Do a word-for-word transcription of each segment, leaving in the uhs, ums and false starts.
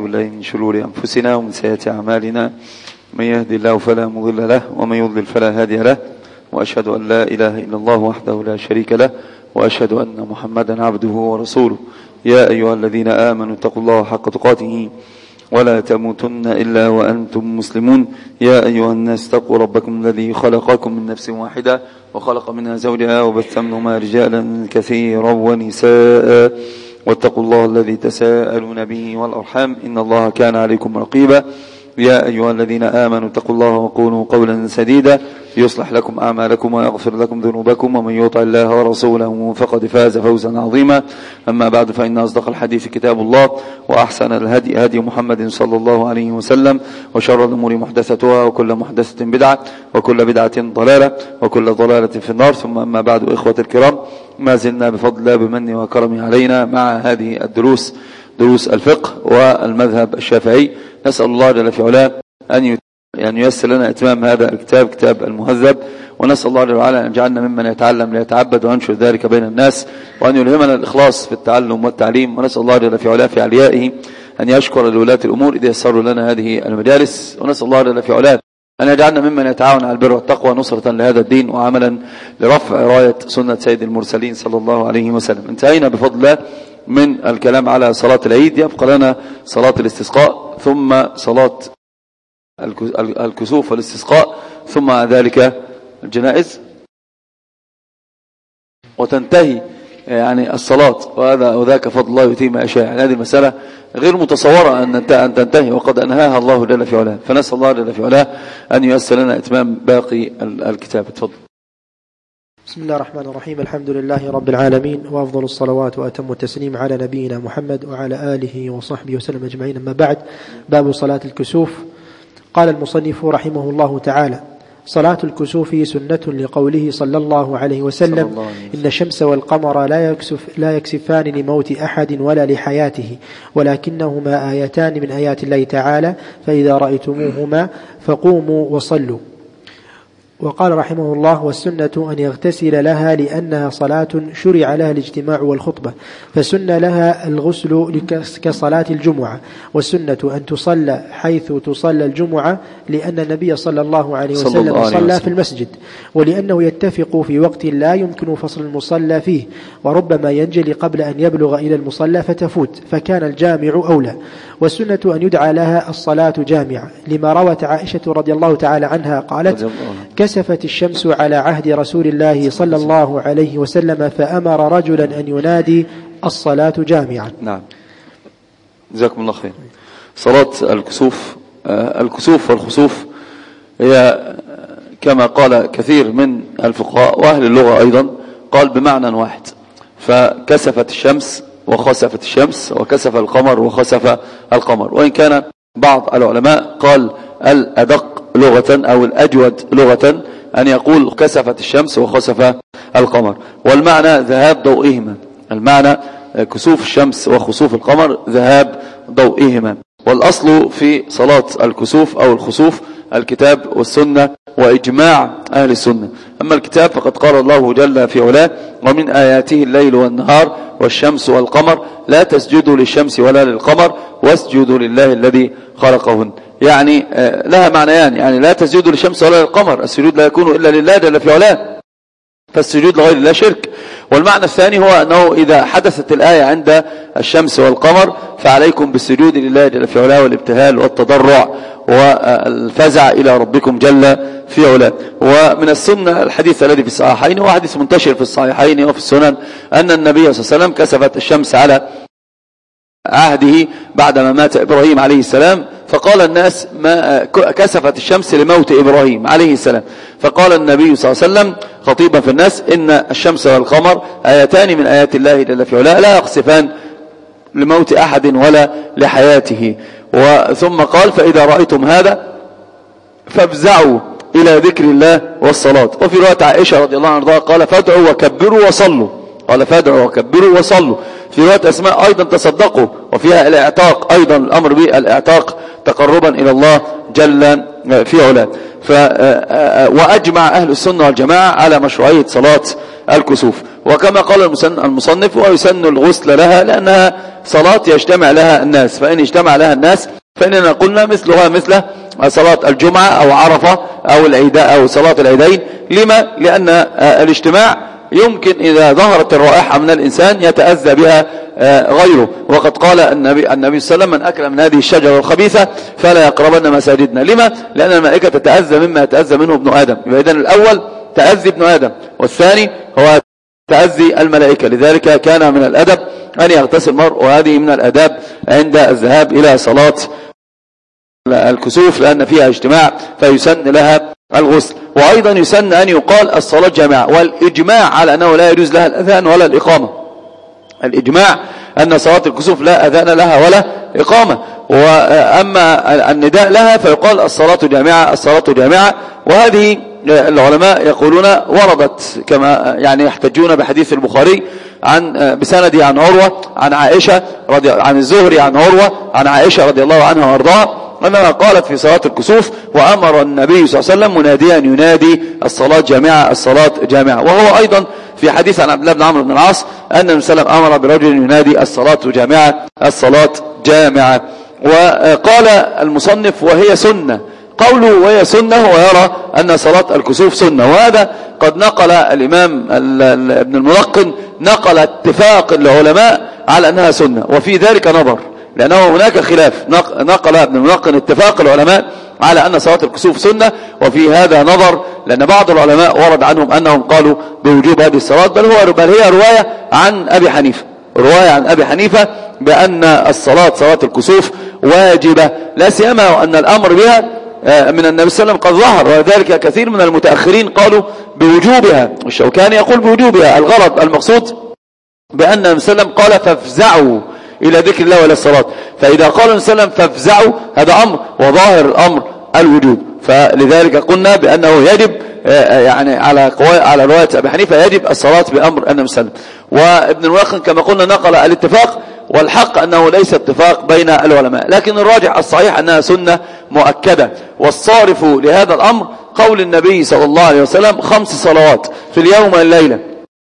بالله من شرور أنفسنا ومن سيئات أعمالنا، من يهدي الله فلا مضل له ومن يضلل فلا هادي له، وأشهد أن لا إله إلا الله وحده لا شريك له، وأشهد أن محمدا عبده ورسوله. يا أيها الذين آمنوا اتقوا الله حق تقاته ولا تموتن إلا وأنتم مسلمون. يا أيها الناس اتقوا ربكم الذي خلقكم من نفس واحدة وخلق منها زوجها وبث منهما رجالا كثيرا ونساء، واتقوا الله الذي تساءلون به والأرحام إن الله كان عليكم رقيبا. يا أيها الذين آمنوا اتقوا الله وقولوا قولا سديدا يصلح لكم أعمالكم ويغفر لكم ذنوبكم، ومن يطع الله ورسوله فقد فاز فوزا عظيما. أما بعد، فإن أصدق الحديث كتاب الله، وأحسن الهدي هدي محمد صلى الله عليه وسلم، وشر الأمور محدثتها، وكل محدثة بدعة، وكل بدعة ضلالة، وكل ضلالة في النار. ثم أما بعد، إخوة الكرام، ما زلنا بفضل الله بمنه وكرمه علينا مع هذه الدروس، دروس الفقه والمذهب الشافعي. نسأل الله جل في علاه أن أن ييسر لنا إتمام هذا الكتاب، كتاب المهذب، ونسأل الله جل وعلا أن يجعلنا ممن يتعلم ليتعبد وينشر ذلك بين الناس، وأن يلهمنا الإخلاص في التعلم والتعليم. ونسأل الله جل في علاه في عليائه أن يشكر لولاة الأمور إذا يسروا لنا هذه المجالس، ونسأل الله جل في علاه أن يجعلنا ممن يتعاون على البر والتقوى نصرة لهذا الدين وعملا لرفع راية سنة سيد المرسلين صلى الله عليه وسلم. انتهينا بفضل الله من الكلام على صلاة العيد، يبقى لنا صلاة الاستسقاء، ثم صلاة الكسوف والاستسقاء، ثم ذلك الجنائز، وتنتهي يعني الصلاة، وهذا وذاك فضل الله يؤتيه ما يشاء. يعني هذه المسألة غير متصورة أن تنتهي، وقد أنهاها الله جل في علاه، فنسأل الله جل في علاه أن ييسر لنا إتمام باقي الكتاب. تفضل. بسم الله الرحمن الرحيم. الحمد لله رب العالمين، وأفضل الصلوات وأتم التسليم على نبينا محمد وعلى آله وصحبه وسلم أجمعين. أما بعد، باب صلاة الكسوف. قال المصنف رحمه الله تعالى: صلاة الكسوف سنة لقوله صلى الله عليه وسلم: الله عليه إن الشمس والقمر لا يكسف لا يكسفان لموت أحد ولا لحياته، ولكنهما آيتان من آيات الله تعالى، فإذا رأيتموهما فقوموا وصلوا. وقال رحمه الله: والسنة أن يغتسل لها لأنها صلاة شرع لها الاجتماع والخطبة، فسن لها الغسل كصلاة الجمعة. والسنة أن تصلى حيث تصلى الجمعة، لأن النبي صلى الله عليه وسلم صلى في المسجد، ولأنه يتفق في وقت لا يمكن فصل المصلى فيه، وربما ينجلي قبل أن يبلغ إلى المصلى فتفوت، فكان الجامع أولى. والسنة أن يدعى لها الصلاة جامعة، لما روت عائشة رضي الله تعالى عنها قالت: كسفت الشمس على عهد رسول الله صلى الله عليه وسلم فأمر رجلا أن ينادي: الصلاة جامعة. نعم، جزاكم الله خير. صلاة الكسوف، الكسوف والخسوف هي كما قال كثير من الفقهاء وأهل اللغة أيضا، قال بمعنى واحد، فكسفت الشمس وخسفت الشمس، وكسف القمر وخسف القمر. وإن كان بعض العلماء قال الأدق لغة أو الأجود لغة أن يقول كسفت الشمس وخسف القمر، والمعنى ذهاب ضوئهما. المعنى كسوف الشمس وخسوف القمر ذهاب ضوئهما. والأصل في صلاة الكسوف أو الخسوف الكتاب والسنة وإجماع أهل السنة. أما الكتاب فقد قال الله جل في علاه: ومن آياته الليل والنهار والشمس والقمر لا تسجدوا للشمس ولا للقمر واسجدوا لله الذي خلقهن. يعني لها معنيان، يعني لا تسجدوا للشمس ولا للقمر، السجود لا يكون إلا لله جل في علاه، فالسجود لغير الله شرك. والمعنى الثاني هو أنه إذا حدثت الآية عند الشمس والقمر فعليكم بالسجود لله جل في علاه، والابتهال والتضرع والفزع إلى ربكم جل في علاه. ومن السنة الحديث الذي في الصحيحين، وحديث منتشر في الصحيحين وفي السنن، أن النبي صلى الله عليه وسلم كسفت الشمس على عهده بعدما مات إبراهيم عليه السلام، فقال الناس: ما كسفت الشمس لموت إبراهيم عليه السلام. فقال النبي صلى الله عليه وسلم خطيبا في الناس: إن الشمس والقمر آيتان من آيات الله جل في علاه لا يخسفان لموت أحد ولا لحياته. وثم قال: فإذا رأيتم هذا فافزعوا إلى ذكر الله والصلاة. وفي رواية عائشة رضي الله عنها قال: فادعوا وكبروا وصلوا، قال: فادعوا وكبروا وصلوا. في رواية أسماء أيضا: تصدقوا، وفيها الإعتاق أيضا، الأمر بالإعتاق تقربا إلى الله جل في علاه. وأجمع أهل السنة والجماعة على مشروعية صلاة الكسوف. وكما قال المصنف ويسن الغسل لها لأنها صلاة يجتمع لها الناس، فإن اجتمع لها الناس فإننا قلنا مثلها مثل صلاة الجمعة أو عرفة أو العيداء أو صلاة العيدين. لما؟ لأن الاجتماع يمكن إذا ظهرت الرائحة من الإنسان يتأذى بها غيره، وقد قال النبي النبي صلى الله عليه وسلم من أكل من هذه الشجرة الخبيثة فلا يقربن مساجدنا. لما؟ لأن الملائكة تتأذى مما يتأذى منه ابن آدم. إذن الأول تأذي ابن آدم، والثاني هو تأذي الملائكة. لذلك كان من الأدب أن يغتسل المرء، وهذه من الأداب عند الذهاب إلى صلاة الكسوف لأن فيها اجتماع فيسن لها الغسل. وأيضا يسن أن يقال الصلاة جماعة، والإجماع على أنه لا يجوز لها الأذان ولا الإقامة. الإجماع أن صلاة الكسوف لا أذان لها ولا إقامة، وأما النداء لها فيقال الصلاة جامعة الصلاة جامعة. وهذه العلماء يقولون وردت كما يعني يحتجون بحديث البخاري عن بسندي عن عروة عن عائشة رضي عن الزهري عن عروة عن عائشة رضي الله عنها وارضاها أنها قالت في صلاة الكسوف وأمر النبي صلى الله عليه وسلم مناديا ينادي الصلاة جامعة الصلاة جامعة. وهو أيضا في حديث عن عبد الله بن عمرو بن العاص أن النبي صلى الله عليه وسلم أمر برجل ينادي الصلاة جامعة الصلاة جامعة. وقال المصنف وهي سنة، قوله وهي سنة ويرى أن صلاة الكسوف سنة، وهذا قد نقل الإمام ابن الملقن نقل اتفاق العلماء على أنها سنة، وفي ذلك نظر لأنه هناك خلاف. نقل ابن الملقن اتفاق العلماء على أن صلاة الكسوف سنة، وفي هذا نظر لأن بعض العلماء ورد عنهم أنهم قالوا بوجوب هذه الصلاة، بل هو بل هي رواية عن أبي حنيفة رواية عن أبي حنيفة بأن الصلاة صلاة الكسوف واجبة، لا سيما أن الأمر بها من النبي صلى الله عليه وسلم قد ظهر، وذلك كثير من المتأخرين قالوا بوجوبها، والشوكاني يقول بوجوبها. الغرض المقصود بأن النبي صلى الله عليه وسلم قال فافزعوا إلى ذكر الله وإلى الصلاة، فإذا قال النبي صلى الله عليه وسلم فافزعوا هذا أمر، وظاهر الأمر الوجوب. فلذلك قلنا بأنه يجب يعني على على رواية أبي حنيفة يجب الصلاة بأمر النبي صلى الله عليه وسلم. وابن الواقن كما قلنا نقل الاتفاق، والحق أنه ليس اتفاق بين العلماء، لكن الراجح الصحيح أنها سنة مؤكدة. والصارف لهذا الأمر قول النبي صلى الله عليه وسلم خمس صلوات في اليوم والليلة،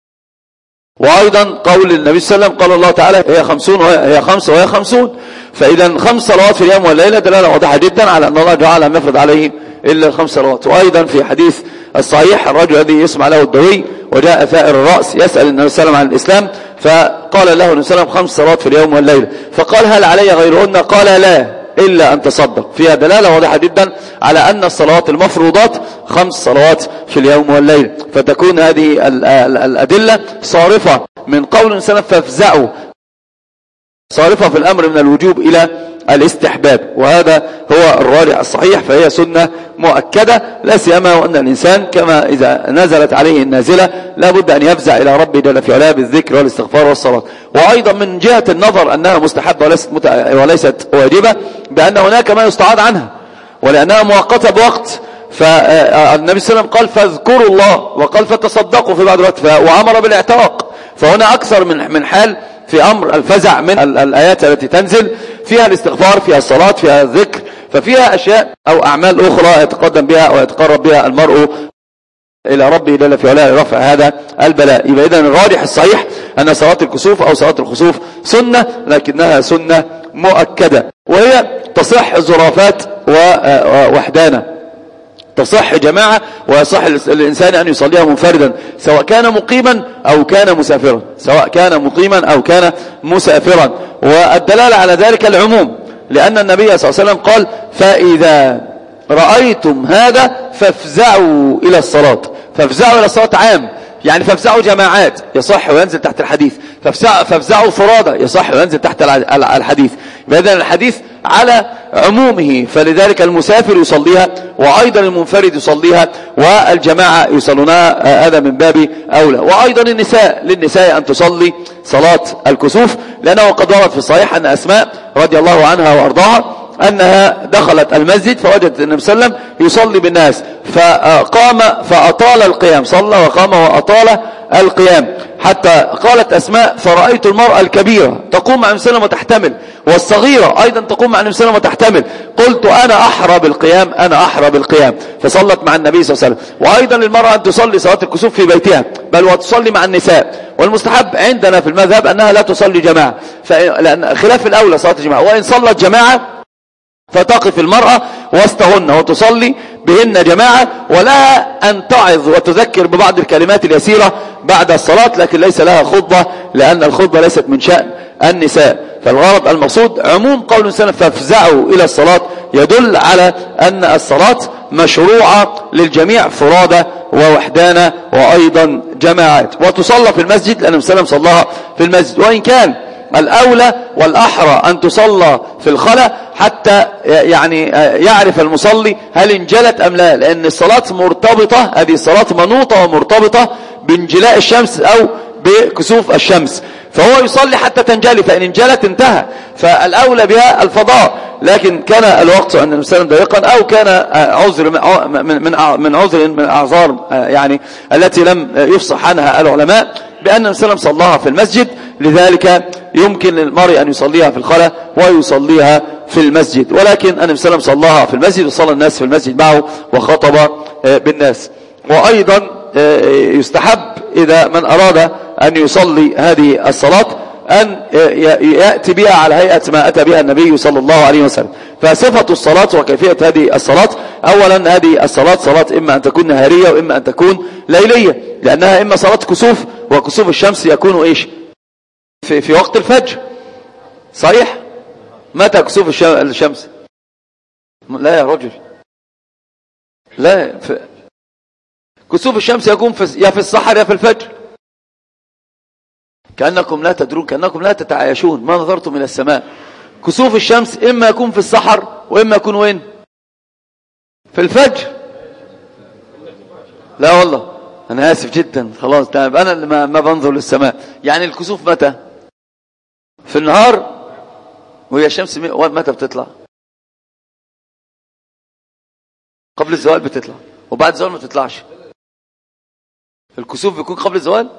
وأيضا قول النبي صلى الله عليه وسلم قال الله تعالى هي خمسون وهي خمس وهي خمسون. فإذا خمس صلوات في اليوم والليلة دلالة واضحة جدا على أن الله جعل لم يفرض عليه إلا الخمس صلوات. وأيضا في حديث الصحيح الرجل الذي يسمع له الدوي وجاء ثائر الرأس يسأل النبي صلى الله عليه وسلم عن الإسلام، فقال له النبي صلى الله عليه وسلم خمس صلوات في اليوم والليلة، فقال هل علي غيرهن؟ قال لا إلا أن تصدق. فيها دلالة واضحة جدا على أن الصلوات المفروضات خمس صلوات في اليوم والليلة. فتكون هذه الأدلة صارفة من قول النبي فافزعوا، صارفة في الأمر من الوجوب إلى الاستحباب، وهذا هو الراجح الصحيح. فهي سنة مؤكدة، لا سيما وأن الإنسان كما إذا نزلت عليه النازلة لا بد أن يفزع إلى ربه جل في علاه بالذكر والاستغفار والصلاة. وأيضا من جهة النظر أنها مستحبة وليست, وليست واجبة، بأن هناك ما يستعاض عنها ولأنها مؤقتة بوقت. فالنبي صلى الله عليه وسلم قال فاذكروا الله، وقال فتصدقوا في بعض الوقت، وأمر بالاعتاق. فهنا أكثر من من حال في أمر الفزع من الآيات التي تنزل فيها الاستغفار، فيها الصلاة، فيها الذكر، ففيها أشياء أو أعمال أخرى يتقدم بها ويتقرب بها المرء إلى ربه جل في علاه لرفع هذا البلاء. يبقى إذن الراجح الصحيح أن صلاة الكسوف أو صلاة الخسوف سنة، لكنها سنة مؤكدة، وهي تصح زرافات ووحدانة، تصح جماعة، ويصح الإنسان أن يصليها منفردا سواء كان مقيما أو كان مسافرا سواء كان مقيما أو كان مسافرا. والدلالة على ذلك العموم، لأن النبي صلى الله عليه وسلم قال فإذا رأيتم هذا فافزعوا إلى الصلاة. فافزعوا إلى الصلاة عام، يعني فافزعوا جماعات يصح وينزل تحت الحديث، فافزعوا فرادى يصح وينزل تحت الحديث. بإذن الحديث على عمومه، فلذلك المسافر يصليها وأيضا المنفرد يصليها والجماعة يصلونها، هذا من باب أولى. وأيضا النساء للنساء أن تصلي صلاة الكسوف، لأنه قد ورد في الصحيح أن أسماء رضي الله عنها وأرضاها أنها دخلت المسجد فوجدت النبي صلى الله عليه وسلم يصلي بالناس فقام فأطال القيام، صلى وقام وأطال القيام، حتى قالت أسماء فرأيت المرأة الكبيرة تقوم مع النبي صلى الله عليه وسلم وتحتمل، والصغيرة أيضا تقوم مع النبي صلى الله عليه وسلم وتحتمل. قلت أنا أحرى بالقيام، أنا أحرى بالقيام، فصلت مع النبي صلى الله عليه وسلم. وأيضا للمرأة أن تصلي صلاة الكسوف في بيتها، بل وتصلي مع النساء. والمستحب عندنا في المذهب أنها لا تصلي جماعة، لأن خلاف الأولى صلاة الجماعة، وإن صلت جماعة فتقف المرأة وسطهن وتصلي بهن جماعة، ولها أن تعظ وتذكر ببعض الكلمات اليسيرة بعد الصلاة، لكن ليس لها خطبة، لأن الخطبة ليست من شأن النساء. فالغرض المقصود عموم قول النبي فافزعوا إلى الصلاة يدل على أن الصلاة مشروعة للجميع فرادى ووحدانا وأيضا جماعات، وتصلى في المسجد لأن النبي صلى الله عليه وسلم صلاها في المسجد. وإن كان الأولى والأحرى أن تصلى في الخلا حتى يعني يعرف المصلي هل انجلت أم لا، لأن الصلاة مرتبطة، هذه الصلاة منوطة ومرتبطة بانجلاء الشمس أو بكسوف الشمس، فهو يصلي حتى تنجلي، فإن انجلت انتهى، فالأولى بها الفضاء. لكن كان الوقت أن النبي صلى الله عليه وسلم ضيقا، أو كان عذر من من عذر من الأعذار يعني التي لم يفصح عنها العلماء بأن النبي صلى الله عليه وسلم صلاها في المسجد، لذلك يمكن للمرء أن يصليها في الخلا ويصليها في المسجد. ولكن النبي صلى الله عليه وسلم صلاها في المسجد وصلى الناس في المسجد معه وخطب بالناس. وأيضا يستحب إذا من أراد أن يصلي هذه الصلاة أن يأتي بها على هيئة ما أتى بها النبي صلى الله عليه وسلم. فصفة الصلاة وكيفية هذه الصلاة: أولا هذه الصلاة صلاة إما أن تكون نهارية وإما أن تكون ليلية، لأنها إما صلاة كسوف، وكسوف الشمس يكون إيش في, في وقت الفجر، صحيح؟ متى كسوف الشمس؟ لا يا رجل، لا، في كسوف الشمس يكون في يا في السحر يا في الفجر. كأنكم لا تدرون، كأنكم لا تتعايشون، ما نظرتم إلى السماء. كسوف الشمس إما يكون في السحر وإما يكون وين؟ في الفجر. لا والله أنا آسف جدا، خلاص طيب أنا اللي ما, ما بنظر للسماء. يعني الكسوف متى؟ في النهار، وهي الشمس متى بتطلع؟ قبل الزوال بتطلع، وبعد الزوال ما تطلعش. الكسوف بيكون قبل الزوال،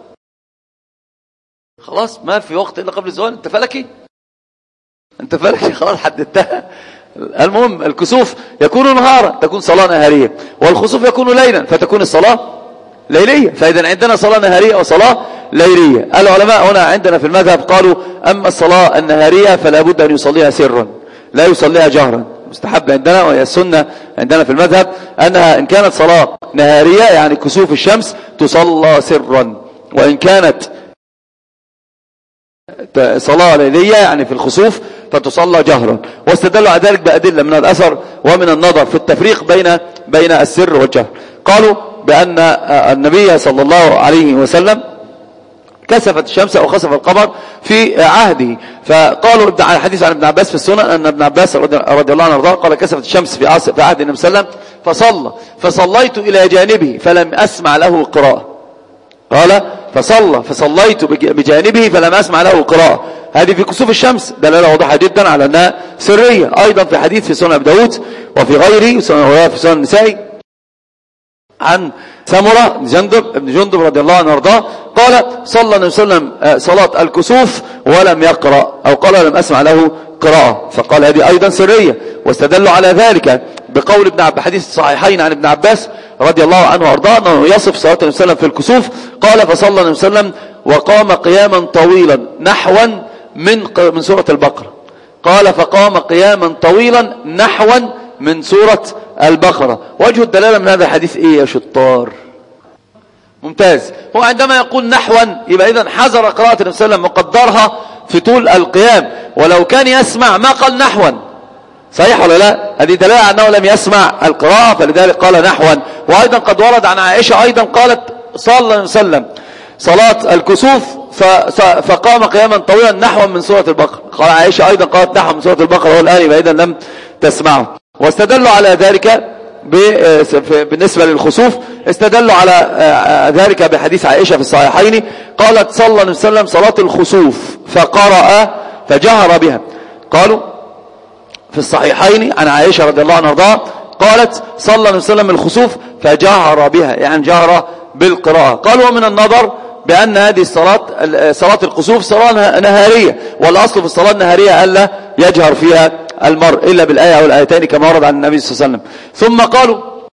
خلاص ما في وقت إلا قبل الزوال. انت فلكي انت فلكي خلاص حددتها. المهم الكسوف يكون نهارا تكون صلاة نهارية، والخسوف يكون ليلا فتكون الصلاة ليلية. فإذا عندنا صلاة نهارية وصلاة ليلية. العلماء هنا عندنا في المذهب قالوا أما الصلاة النهارية فلا بد أن يصليها سرا، لا يصليها جهرا. مستحب عندنا، وهي السنة عندنا في المذهب أنها إن كانت صلاة نهارية يعني كسوف الشمس تصلى سرا، وإن كانت صلاة ليلية يعني في الخسوف فتصلى جهرا. واستدلوا على ذلك بأدلة من الأثر ومن النظر في التفريق بين بين السر والجهر. قالوا بأن النبي صلى الله عليه وسلم كسفت الشمس أو خسف القمر في عهده، فقالوا على حديث عن ابن عباس في السنن أن ابن عباس رضي الله عنه وارضاه قال كسفت الشمس في عهد النبي صلى الله عليه وسلم فصلى فصليت إلى جانبه فلم أسمع له قراءة. قال فصلى فصليت بجانبه فلم أسمع له قراءة. هذه في كسوف الشمس دلالة واضحة جدا على أنها سرية. أيضا في حديث في سنن أبي داود وفي غيره في سنن النسائي عن سمرة بن جندب ابن جندب رضي الله عنه وارضاه قال صلى النبي صلى الله عليه وسلم صلاة الكسوف ولم يقرأ، أو قال لم أسمع له قراءة، فقال هذه أيضا سرية. واستدلوا على ذلك بقول ابن عباس حديث الصحيحين عن ابن عباس رضي الله عنه وارضاه أنه يصف صلاة النبي صلى الله عليه وسلم في الكسوف قال فصلى النبي صلى الله عليه وسلم وقام قياما طويلا نحوا من من سورة البقرة. قال فقام قياما طويلا نحوا من سورة البقرة. وجه الدلالة من هذا الحديث ايه يا شطار؟ ممتاز. هو عندما يقول نحوا يبقى اذا حذر قراءة النبي صلى الله عليه وسلم مقدرها في طول القيام، ولو كان يسمع ما قال نحوا، صحيح ولا لا؟ هذه دلالة على انه لم يسمع القراءة فلذلك قال نحوا. وايضا قد ورد عن عائشة ايضا قالت صلى الله عليه وسلم صلاة الكسوف فقام قياما طويلا نحوا من سورة البقرة. قال عائشة ايضا قالت نحوا من سورة البقرة والآن يبقى اذا لم تسمعه. واستدلوا على ذلك بالنسبة للخسوف استدلوا على ذلك بحديث عائشة في الصحيحين قالت صلى الله عليه وسلم صلاة الخسوف فقرأ فجهر بها. قالوا في الصحيحين عن عائشة رضي الله عنها وارضاها قالت صلى الله عليه وسلم الخسوف فجهر بها، يعني جهر بالقراءة. قال ومن النظر بأن هذه الصلاة صلاة الخسوف صلاة نهارية، والأصل في الصلاة النهارية ألا يجهر فيها المرء إلا بالآية أو الآيتين كما ورد عن النبي صلى الله عليه وسلم. ثم قالوا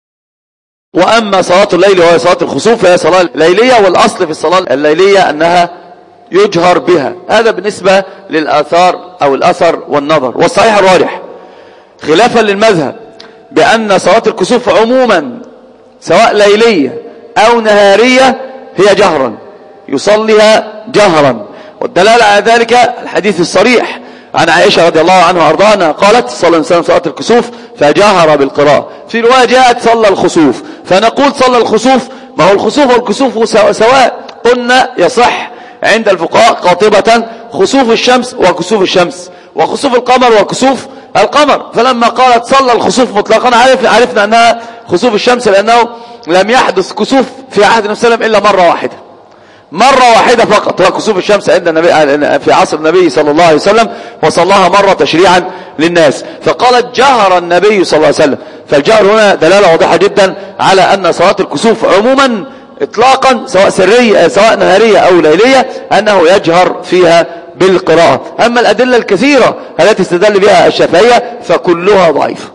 وأما صلاة الليل وهي صلاة الخسوف فهي صلاة ليلية، والأصل في الصلاة الليلية أنها يجهر بها. هذا بالنسبة للآثار أو الأثر والنظر. والصحيح الراجح خلافا للمذهب بأن صلاة الكسوف عموما سواء ليلية أو نهارية هي جهرا، يصليها جهرا. والدلالة على ذلك الحديث الصريح عن عائشة رضي الله عنها وارضاها قالت صلى الله عليه وسلم صلاة الكسوف فجهر بالقراءة. في رواية جاءت صلى الخسوف، فنقول صلى الخسوف، ما هو الخسوف والكسوف سواء. قلنا يصح عند الفقهاء قاطبة خسوف الشمس وكسوف الشمس، وخسوف القمر وكسوف القمر. فلما قالت صلى الخسوف مطلقا عرفنا أنها خسوف الشمس، لأنه لم يحدث كسوف في عهد النبي صلى الله عليه وسلم إلا مرة واحدة، مرة واحدة فقط، هو كسوف الشمس عند النبي في عصر النبي صلى الله عليه وسلم، وصلاها مرة تشريعا للناس. فقالت جهر النبي صلى الله عليه وسلم. فالجهر هنا دلالة واضحة جدا على أن صلاة الكسوف عموما إطلاقا سواء سرية سواء نهارية أو ليلية أنه يجهر فيها بالقراءة. أما الأدلة الكثيرة التي استدل بها الشافعية فكلها ضعيفة،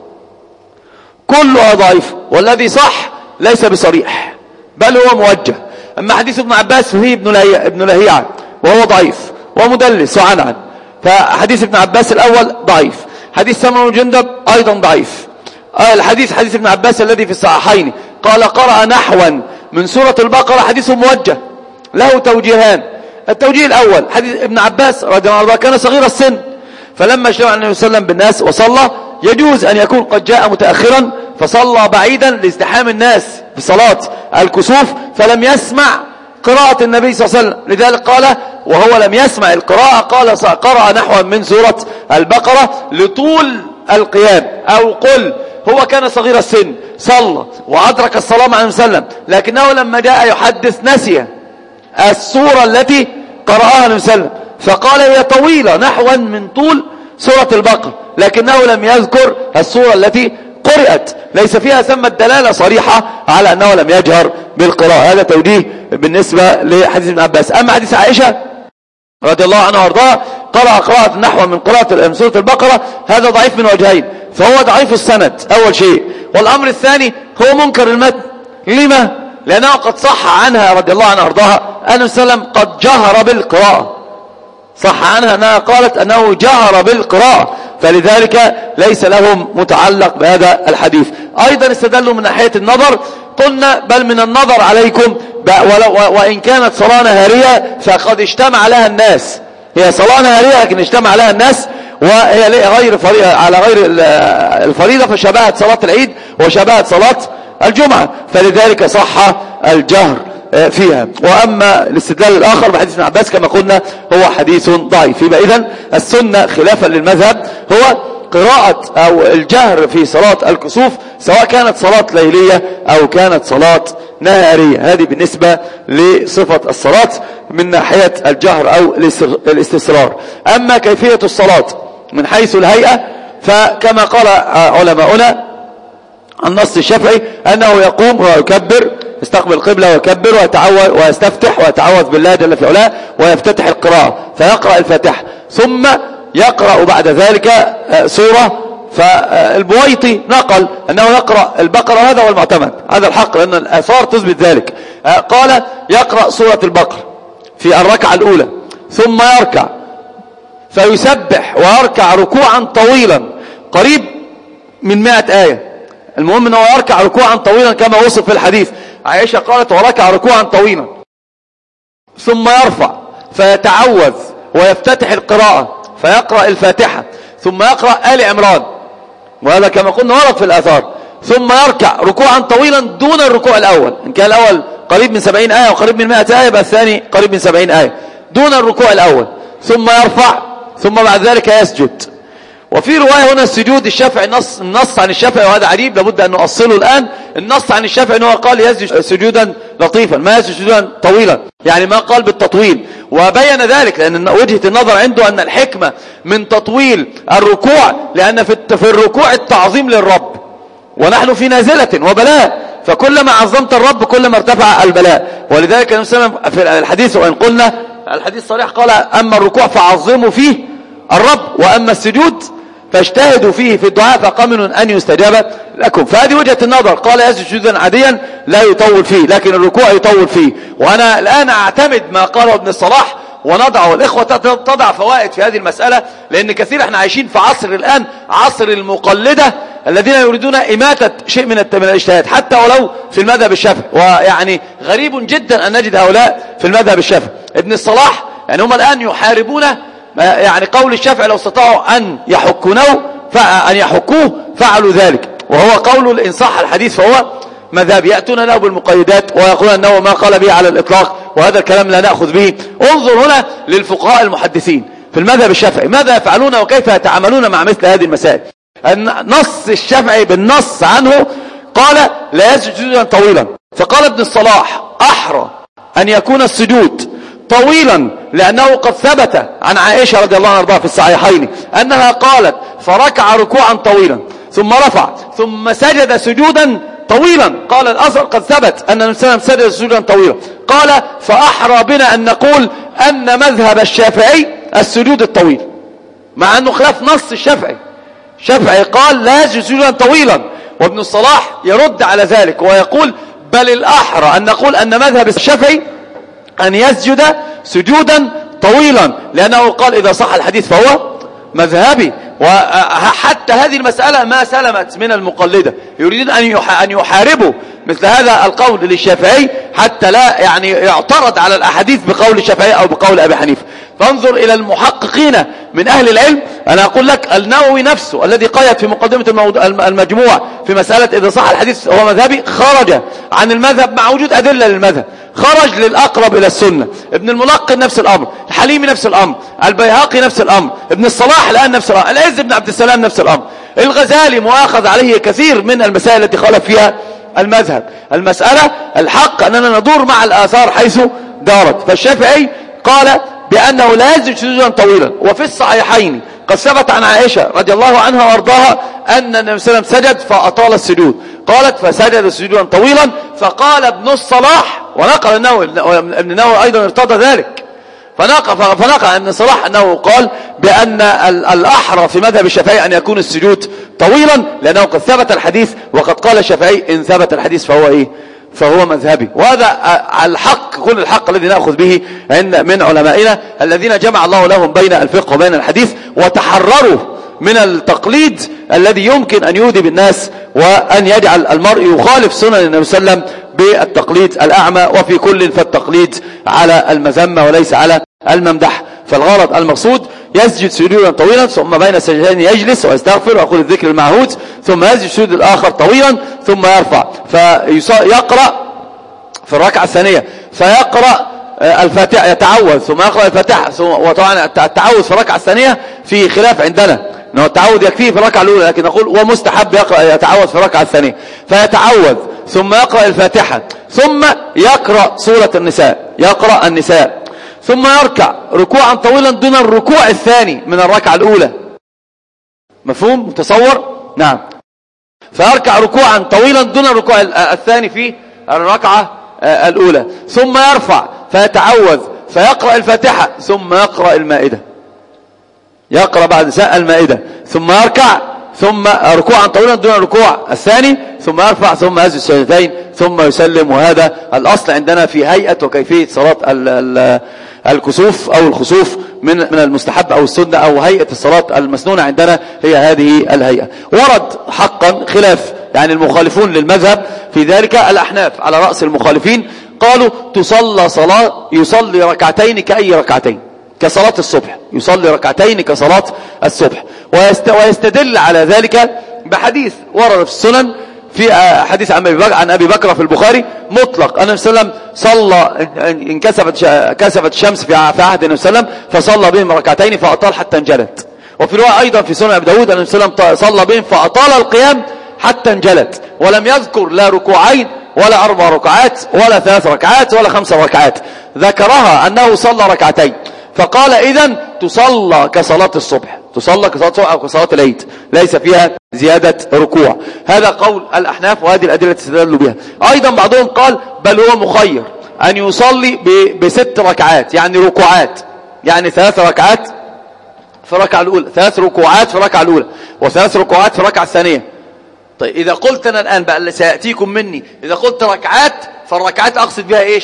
كلها ضعيفة، والذي صح ليس بصريح بل هو موجه. أما حديث ابن عباس فيه ابن لهيعة وهو ضعيف ومدلس وعنعن، فحديث ابن عباس الأول ضعيف. حديث سمر بن جندب أيضا ضعيف. الحديث حديث ابن عباس الذي في الصحيحين قال قرأ نحوا من سورة البقرة حديث موجه له توجيهان. التوجيه الأول حديث ابن عباس رضي الله عنه كان صغير السن، فلما اجتمع النبي صلى الله عليه وسلم بالناس وصلى يجوز أن يكون قد جاء متأخرا فصلى بعيدا لازدحام الناس في صلاة الكسوف فلم يسمع قراءة النبي صلى الله عليه وسلم، لذلك قال وهو لم يسمع القراءة قال قرأ نحو من سورة البقرة لطول القيام. أو قل هو كان صغير السن صلى وأدرك الصلاة مع النبي صلى الله عليه وسلم، لكنه لما جاء يحدث نسي السورة التي قرأها النبي صلى الله عليه وسلم فقال هي طويلة نحوا من طول سورة البقرة، لكنه لم يذكر السورة التي قرأت، ليس فيها ثم الدلالة صريحة على أنه لم يجهر بالقراءة. هذا توجيه بالنسبة لحديث ابن عباس. أما حديث عائشة رضي الله عنها وارضاها قرأ قراءة نحو من قراءة سورة البقرة، هذا ضعيف من وجهين، فهو ضعيف السند أول شيء، والأمر الثاني هو منكر المتن. لما؟ لأنه قد صح عنها رضي الله عنها وارضاها أن وسلم قد جهر بالقراءة، صح عنها أنها قالت أنه جهر بالقراءة، فلذلك ليس لهم متعلق بهذا الحديث. أيضا استدلوا من ناحية النظر، قلنا بل من النظر عليكم وإن كانت صلاة نهارية فقد اجتمع لها الناس، هي صلاة نهارية لكن اجتمع لها الناس وهي غير فريضة على غير الفريضة، فشبهت صلاة العيد وشبهت صلاة الجمعة، فلذلك صح الجهر فيها. وأما الاستدلال الآخر بحديث ابن عباس كما قلنا هو حديث ضعيف. يبقى إذن السنة خلافا للمذهب هو قراءة أو الجهر في صلاة الكسوف سواء كانت صلاة ليلية أو كانت صلاة نهارية. هذه بالنسبة لصفة الصلاة من ناحية الجهر أو الاستسرار. أما كيفية الصلاة من حيث الهيئة فكما قال علماؤنا النص الشافعي أنه يقوم ويكبر يستقبل القبلة ويكبر ويتعوذ ويستفتح ويتعوذ بالله جل في علاه ويفتتح القراءة فيقرأ الفاتحة ثم يقرأ بعد ذلك سورة. فالبويطي نقل أنه يقرأ البقرة، هذا هو المعتمد، هذا الحق لأن الآثار تثبت ذلك. قال يقرأ سورة البقرة في الركعة الأولى ثم يركع فيسبح ويركع ركوعا طويلا قريب من مائة آية. المهم أنه يركع ركوعا طويلا كما وصف في الحديث. عائشة قالت وركع ركوعا طويلا ثم يرفع فيتعوذ ويفتتح القراءة فيقرأ الفاتحة ثم يقرأ آل عمران، وهذا كما قلنا ورد في الآثار، ثم يركع ركوعا طويلا دون الركوع الأول. إن كان الأول قريب من سبعين آية وقريب من مائة آية يبقى الثاني قريب من سبعين آية دون الركوع الأول، ثم يرفع ثم بعد ذلك يسجد. وفي رواية هنا السجود الشافعي النص, النص عن الشافعي وهذا عجيب لابد أن نؤصله الآن. النص عن الشافعي أنه قال يسجد سجودا لطيفا، ما يسجد سجودا طويلا، يعني ما قال بالتطويل. وبين ذلك لأن وجهة النظر عنده أن الحكمة من تطويل الركوع لأن في الركوع التعظيم للرب، ونحن في نازلة وبلاء، فكلما عظمت الرب كلما ارتفع البلاء. ولذلك النبي صلى الله عليه وسلم في الحديث، وإن قلنا الحديث صريح، قال أما الركوع فعظموا فيه الرب، وأما السجود فاجتهدوا فيه في الدعاء فقمن أن يستجاب لكم. فهذه وجهة النظر. قال يسجد سجودا عاديا لا يطول فيه، لكن الركوع يطول فيه. وأنا الآن أعتمد ما قاله ابن الصلاح ونضعه، والإخوة تضع فوائد في هذه المسألة، لأن كثير احنا عايشين في عصر الآن عصر المقلدة الذين يريدون إماتة شيء من الاجتهاد حتى ولو في المذهب الشافعي. ويعني غريب جدا أن نجد هؤلاء في المذهب الشافعي. ابن الصلاح يعني هم الآن يحاربون يعني قول الشافعي لو استطاعوا أن يحكونه أن يحكوه فعلوا ذلك، وهو قول إن صح الحديث فهو مذهب. يأتون له بالمقيدات ويقولون أنه ما قال به على الإطلاق، وهذا الكلام لا نأخذ به. انظر هنا للفقهاء المحدثين في المذهب الشافعي ماذا يفعلون وكيف يتعاملون مع مثل هذه المسائل. النص الشافعي بالنص عنه قال لا يسجد سجودا طويلا، فقال ابن الصلاح أحرى أن يكون السجود طويلا لأنه قد ثبت عن عائشة رضي الله عنها في الصحيحين أنها قالت فركع ركوعا طويلا ثم رفع ثم سجد سجودا طويلا. قال الأثر قد ثبت أن النبي صلى الله عليه وسلم سجد سجودا طويلا. قال فأحرى بنا أن نقول أن مذهب الشافعي السجود الطويل، مع أنه خلاف نص الشافعي. الشافعي قال لا يسجد سجودا طويلا، وابن الصلاح يرد على ذلك ويقول بل الأحرى أن نقول أن مذهب الشافعي أن يسجد سجودا طويلا، لأنه قال إذا صح الحديث فهو مذهبي. وحتى هذه المسألة ما سلمت من المقلدة، يريدون أن يحاربوا مثل هذا القول للشافعي حتى لا يعني يعترض على الأحاديث بقول الشافعي أو بقول أبي حنيفة. فانظر إلى المحققين من أهل العلم. أنا أقول لك النووي نفسه الذي قيد في مقدمة المجموع في مسألة إذا صح الحديث هو مذهبي خرج عن المذهب مع وجود أدلة للمذهب، خرج للأقرب إلى السنة. ابن الملقن نفس الأمر، الحليمي نفس الأمر، البيهقي نفس الأمر، ابن الصلاح الآن نفس الأمر، العز بن عبد السلام نفس الأمر، الغزالي مؤاخذ عليه كثير من المسائل التي خالف فيها المذهب. المسألة الحق أننا ندور مع الآثار حيث دارت. فالشافعي قال بأنه لا يسجد سجودا طويلا، وفي الصحيحين قد ثبت عن عائشة رضي الله عنها وارضاها أن النبي صلى الله عليه وسلم سجد فأطال السجود، قالت فسجد سجودا طويلا. فقال ابن الصلاح ونقل النووي، ابن النووي أيضا ارتضى ذلك، فنقل فنقل ابن الصلاح أنه قال بأن الأحرى في مذهب الشافعي أن يكون السجود طويلا لأنه قد ثبت الحديث، وقد قال الشافعي إن ثبت الحديث فهو إيه فهو مذهبي. وهذا الحق، كل الحق الذي نأخذ به من علمائنا الذين جمع الله لهم بين الفقه وبين الحديث، وتحرروا من التقليد الذي يمكن أن يؤذي بالناس وأن يجعل المرء يخالف سنن النبي صلى الله عليه وسلم بالتقليد الأعمى. وفي كل فالتقليد على المذمة وليس على الممدح. فالغرض المقصود يسجد سجودا طويلا ثم بين السجدتين يجلس ويستغفر ويقول الذكر المعهود، ثم يسجد السجود الآخر طويلا ثم يرفع فيقرأ في الركعة الثانية فيقرأ الفاتحة، يتعوذ ثم يقرأ الفاتحة. وطبعا التعوذ في الركعة الثانية في خلاف عندنا، انه التعوذ يكفيه في الركعة الأولى، لكن نقول ومستحب يقرأ يتعوذ في الركعة الثانية. فيتعوذ ثم يقرأ الفاتحة ثم يقرأ سورة النساء، يقرأ النساء، ثم يركع ركوعا طويلا دون الركوع الثاني من الركعة الأولى. مفهوم متصور؟ نعم. فيركع ركوعا طويلا دون الركوع الثاني في الركعة الأولى، ثم يرفع فيتعوذ فيقرأ الفاتحة ثم يقرأ المائدة، يقرأ بعد ساء المائدة، ثم يركع ثم ركوعا طويلا دون الركوع الثاني، ثم يرفع ثم يسجد سجدتين ثم يسلم. وهذا الأصل عندنا في هيئة وكيفية صلاة الكسوف أو الخسوف من من المستحب أو السنة أو هيئة الصلاة المسنونة عندنا هي هذه الهيئة. ورد حقا خلاف يعني المخالفون للمذهب في ذلك، الأحناف على رأس المخالفين قالوا تصلى صلاة يصلي ركعتين كأي ركعتين كصلاة الصبح، يصلي ركعتين كصلاة الصبح. ويستدل على ذلك بحديث ورد في السنن في حديث عن أبي بكر في البخاري مطلق أن النبي صلى الله عليه وسلم صلى إن كسفت كسفت الشمس في عهد النبي صلى الله عليه وسلم فصلى بهم ركعتين فأطال حتى انجلت. وفي رواية أيضا في سنن أبي داود أن النبي صلى الله عليه وسلم صلى بهم فأطال القيام حتى انجلت، ولم يذكر لا ركوعين ولا أربع ركعات ولا ثلاث ركعات ولا خمس ركعات، ذكرها أنه صلى ركعتين، فقال إذن تصلى كصلاة الصبح، تصلى كصلاة الصبح أو كصلاة العيد، ليس فيها زيادة ركوع. هذا قول الأحناف وهذه الأدلة تستدل بها. أيضا بعضهم قال بل هو مخير أن يصلي بست ركعات، يعني ركوعات، يعني ثلاث ركعات في الركعة الأولى، ثلاث ركوعات في الركعة الأولى، وثلاث ركوعات في الركعة الثانية. طيب إذا قلت أنا الآن بقى اللي سيأتيكم مني، إذا قلت ركعات فالركعات أقصد بها إيش؟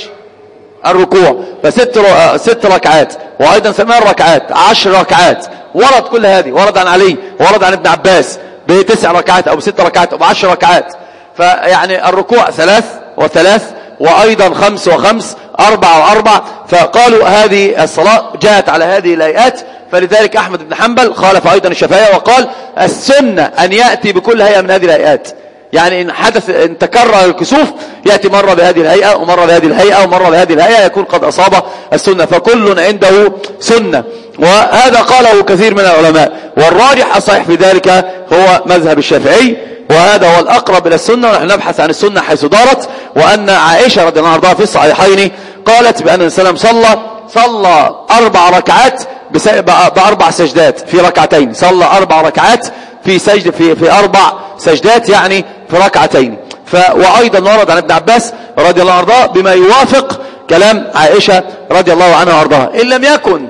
الركوع، فست ست ركعات، وأيضا ثمان ركعات، عشر ركعات، ورد كل هذه، ورد عن علي، ورد عن ابن عباس بتسع ركعات أو بست ركعات أو بعشر ركعات. فيعني الركوع ثلاث وثلاث، وأيضا خمس وخمس، أربع وأربع. فقالوا هذه الصلاة جاءت على هذه الهيئات، فلذلك أحمد بن حنبل خالف أيضا الشافعية وقال السنة أن يأتي بكل هيئة من هذه الهيئات، يعني إن حدث إن تكرر الكسوف يأتي مرة بهذه الهيئة ومرة بهذه الهيئة ومرة بهذه الهيئة، يكون قد أصاب السنة، فكل عنده سنة. وهذا قاله كثير من العلماء، والراجح الصحيح في ذلك هو مذهب الشافعي، وهذا هو الأقرب إلى السنة. ونحن نبحث عن السنة حيث دارت، وأن عائشة رضي الله عنها في الصحيحين قالت بأن النبي صلى الله عليه وسلم صلى صلى أربع ركعات بأربع سجدات في ركعتين، صلى أربع ركعات في سجد في في أربع سجدات، يعني في ركعتين. ف وأيضا ورد عن ابن عباس رضي الله عنه بما يوافق كلام عائشة رضي الله عنها وارضاها. إن لم يكن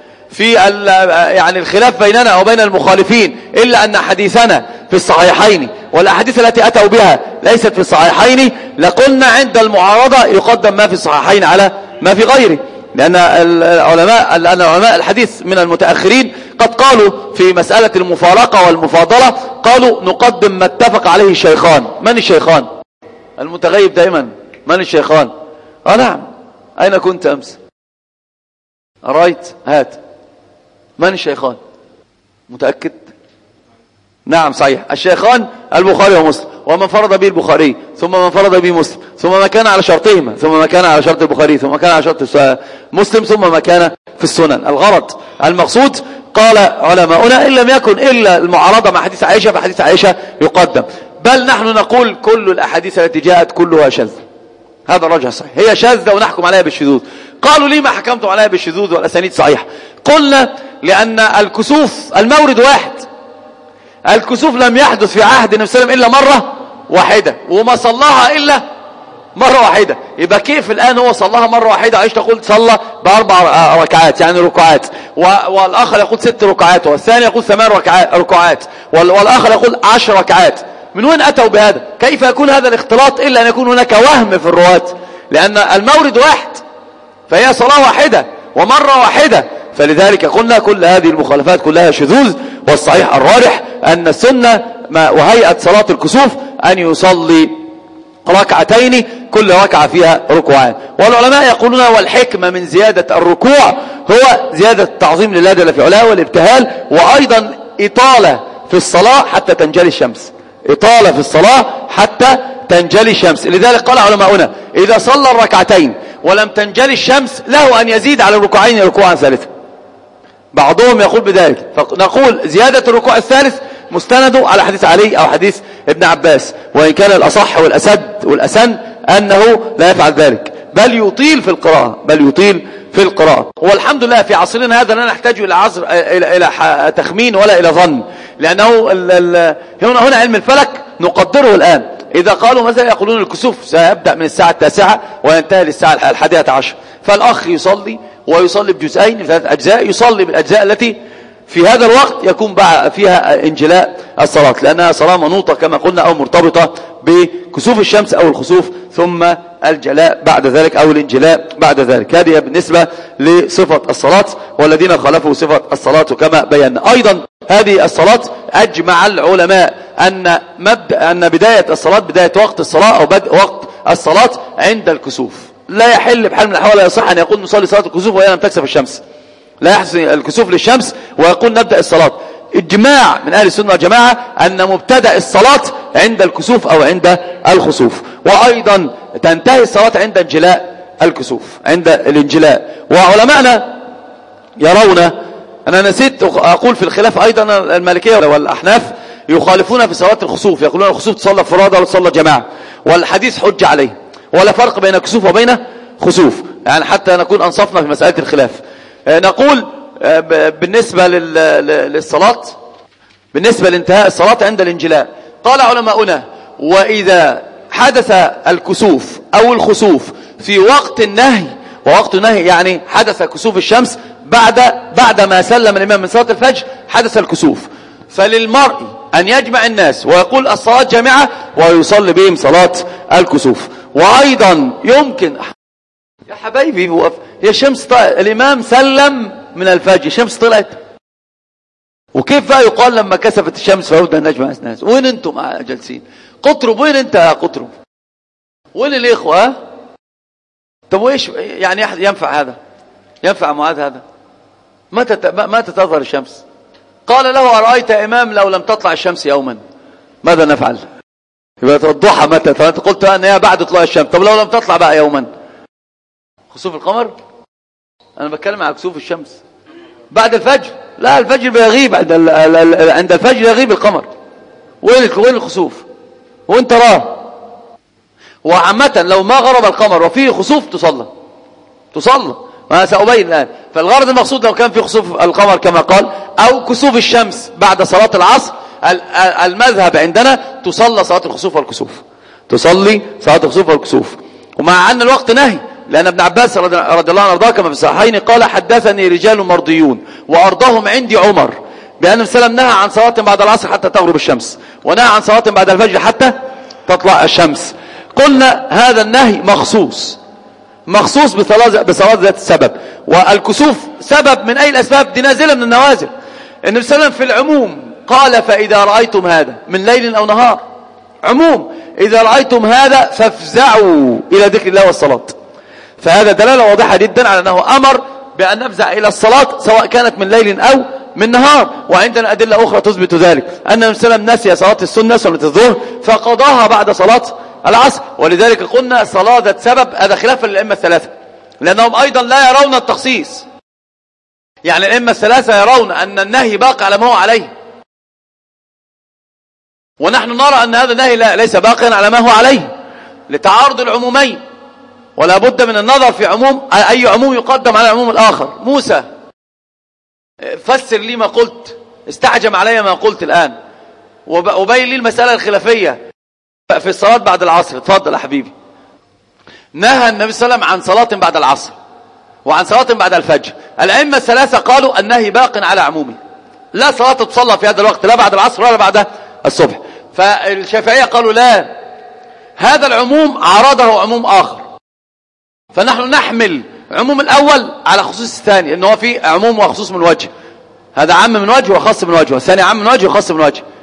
في يعني الخلاف بيننا وبين المخالفين إلا أن حديثنا في الصحيحين، والأحاديث التي أتوا بها ليست في الصحيحين، لقلنا عند المعارضة يقدم ما في الصحيحين على ما في غيره، لأن العلماء لأن علماء الحديث من المتأخرين قد قالوا في مسألة المفارقة والمفاضلة، قالوا نقدم ما اتفق عليه الشيخان. من الشيخان؟ المتغيب دائما. من الشيخان؟ آه نعم. أين كنت أمس؟ رأيت؟ هات. من الشيخان؟ متأكد؟ نعم صحيح، الشيخان البخاري ومسلم، ومن فرض به البخاري ثم من فرض به مسلم ثم ما كان على شرطهما ثم ما كان على شرط البخاري ثم ما كان على شرط مسلم ثم ما كان في السنن. الغرض المقصود قال علماؤنا إن لم يكن إلا المعارضة مع حديث عائشة فحديث عائشة يقدم، بل نحن نقول كل الأحاديث التي جاءت كلها شاذة. هذا الرجح صحيح، هي شاذة ونحكم عليها بالشذوذ. قالوا ليه ما حكمتم عليها بالشذوذ والأسانيد صحيحة؟ قلنا لأن الكسوف المورد واحد، الكسوف لم يحدث في عهد النبي صلى الله عليه وسلم إلا مرة واحدة، وما صلاها إلا مرة واحدة. يبقى كيف الآن هو صلاها مرة واحدة؟ عايش تقول صلى بأربع ركعات يعني ركعات، والآخر يقول ست ركعات، والثاني يقول ثمان ركعات، والآخر يقول عشر ركعات. من وين أتوا بهذا؟ كيف يكون هذا الاختلاط إلا أن يكون هناك وهم في الرواة؟ لأن المورد واحد، فهي صلاة واحدة ومرة واحدة. فلذلك قلنا كل هذه المخالفات كلها شذوذ، والصحيح الراجح أن السنة وهيئة صلاة الكسوف أن يصلي ركعتين كل ركعة فيها ركوعان. والعلماء يقولون والحكمة من زيادة الركوع هو زيادة التعظيم لله جل في علاه والابتهال، وأيضا إطالة في الصلاة حتى تنجلي الشمس، إطالة في الصلاة حتى تنجلي الشمس. لذلك قال علماؤنا إذا صلى الركعتين ولم تنجلي الشمس له أن يزيد على الركوعين ركوعا ثالثا. بعضهم يقول بذلك، فنقول زيادة الركوع الثالث مستنده على حديث علي أو حديث ابن عباس، وإن كان الأصح والأسد والأسن أنه لا يفعل ذلك، بل يطيل في القراءة بل يطيل في القراءة. والحمد لله في عصرنا هذا لا نحتاج إلى عذر إلى إلى تخمين ولا إلى ظن، لأنه ال ال هنا هنا علم الفلك نقدره الآن. إذا قالوا مثلا يقولون الكسوف سيبدأ من الساعة التاسعة وينتهي للساعة الحادية عشر، فالأخ يصلي ويصلي بجزئين في ثلاث أجزاء، يصلي بالأجزاء التي في هذا الوقت يكون فيها انجلاء الصلاة، لأنها صلاة منوطة كما قلنا أو مرتبطة بكسوف الشمس أو الخسوف ثم الجلاء بعد ذلك أو الانجلاء بعد ذلك. هذه بالنسبة لصفة الصلاة، والذين خالفوا صفة الصلاة كما بينا. أيضا هذه الصلاة أجمع العلماء أن مبدأ أن بداية الصلاة بداية وقت الصلاة أو بدء وقت الصلاة عند الكسوف. لا يحل بحال من الأحوال، لا يصح أن يقول نصلي صلاة الكسوف وهي لم تكسف الشمس، لا يحدث الكسوف للشمس ويقول نبدأ الصلاة. إجماع من أهل السنة والجماعة أن مبتدأ الصلاة عند الكسوف أو عند الخسوف، وأيضا تنتهي الصلاة عند انجلاء الكسوف، عند الانجلاء. وعلماءنا يرون، أنا نسيت أقول في الخلاف أيضا المالكية والأحناف يخالفون في صلاة الخسوف، يقولون الخسوف تصلى فرادى وتصلى جماعة، والحديث حج عليه، ولا فرق بين كسوف وبين خسوف، يعني حتى نكون أنصفنا في مسألة الخلاف. نقول بالنسبة للصلاة، بالنسبة لانتهاء الصلاة عند الانجلاء، قال علماؤنا: وإذا حدث الكسوف أو الخسوف في وقت النهي، ووقت النهي يعني حدث كسوف الشمس بعد بعد ما سلم الإمام من صلاة الفجر حدث الكسوف، فللمرء أن يجمع الناس ويقول الصلاة جامعة ويصلي بهم صلاة الكسوف. وأيضا يمكن يا حبايبي وقف يا شمس طلعت، الإمام سلم من الفجر، الشمس طلعت، وكيف بقى يقال لما كسفت الشمس فيبدأ النجم الناس؟ وين انتم جالسين؟ قطرب وين انت يا قطرب؟ وين الإخوة؟ طب وإيش يعني ينفع هذا؟ ينفع معاذ هذا؟ متى متى تظهر الشمس؟ قال له: أرأيت يا إمام لو لم تطلع الشمس يوما ماذا نفعل؟ يبقى الضحى متى؟ فأنت قلت أنها بعد طلوع الشمس، طب لو لم تطلع بقى يوما؟ خسوف القمر؟ أنا بتكلم على كسوف الشمس بعد الفجر. لا، الفجر بيغيب، عند عند الفجر يغيب القمر. وين وين الخسوف؟ وين تراه؟ وعامة لو ما غرب القمر وفيه خسوف تصلى تصلى وأنا سأبين الآن. فالغرض المقصود لو كان في خسوف القمر كما قال أو كسوف الشمس بعد صلاة العصر، المذهب عندنا تصلى صلاة الخسوف والكسوف، تصلي صلاة الخسوف والكسوف. ومع أن الوقت نهي، لأن ابن عباس رضي الله عنه وارضاه كما في الصحيحين قال: حدثني رجال مرضيون وأرضهم عندي عمر بأن النبي صلى الله عليه وسلم نهى عن صلاة بعد العصر حتى تغرب الشمس، ونهى عن صلاة بعد الفجر حتى تطلع الشمس. قلنا هذا النهي مخصوص مخصوص بصلاة ذات السبب، والكسوف سبب من أي الأسباب؟ دي نازلة من النوازل. النبي صلى الله عليه وسلم في العموم قال: فإذا رأيتم هذا من ليل أو نهار، عموم، إذا رأيتم هذا فافزعوا إلى ذكر الله والصلاة. فهذا دلالة واضحة جدا على أنه أمر بأن نفزع إلى الصلاة سواء كانت من ليل أو من نهار. وعندنا أدلة أخرى تثبت ذلك، أن النبي صلى الله عليه وسلم نسي صلاة السنة صلاة الظهر فقضاها بعد صلاة العصر، ولذلك قلنا صلاة ذات سبب، هذا خلافا للأئمة الثلاثة، لأنهم أيضا لا يرون التخصيص. يعني الأئمة الثلاثة يرون أن النهي باقي على ما هو عليه، ونحن نرى أن هذا النهي ليس باقيا على ما هو عليه لتعارض العمومين، ولا بد من النظر في عموم، أي عموم يقدم على العموم الآخر. موسى فسر لي ما قلت، استعجم علي ما قلت الآن، وبين لي المسألة الخلافية في الصلاة بعد العصر. اتفضل يا حبيبي. نهى النبي صلى الله عليه وسلم عن صلاة بعد العصر وعن صلاة بعد الفجر. الأئمة الثلاثة قالوا النهي باق على عمومه، لا صلاة تصلى في هذا الوقت لا بعد العصر ولا بعد الصبح. فالشافعية قالوا لا، هذا العموم عارضه عموم آخر، فنحن نحمل عموم الأول على خصوص الثاني، إنه في عموم وخصوص من وجه، هذا عام من وجه وخاص من وجه، والثاني عام من وجه وخاص من وجه.